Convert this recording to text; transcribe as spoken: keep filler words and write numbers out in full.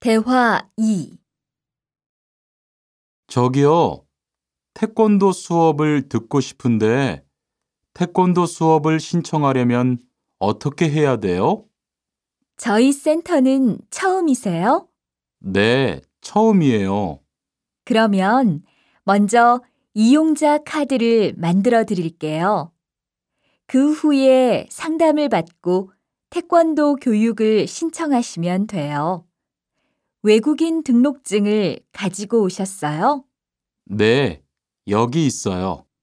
대화 이. 저기요, 태권도 수업을 듣고 싶은데 태권도 수업을 신청하려면 어떻게 해야 돼요? 저희 센터는 처음이세요? 네, 처음이에요. 그러면 먼저 이용자 카드를 만들어 드릴게요. 그 후에 상담을 받고 태권도 교육을 신청하시면 돼요. 외국인 등록증을 가지고 오셨어요? 네, 여기 있어요.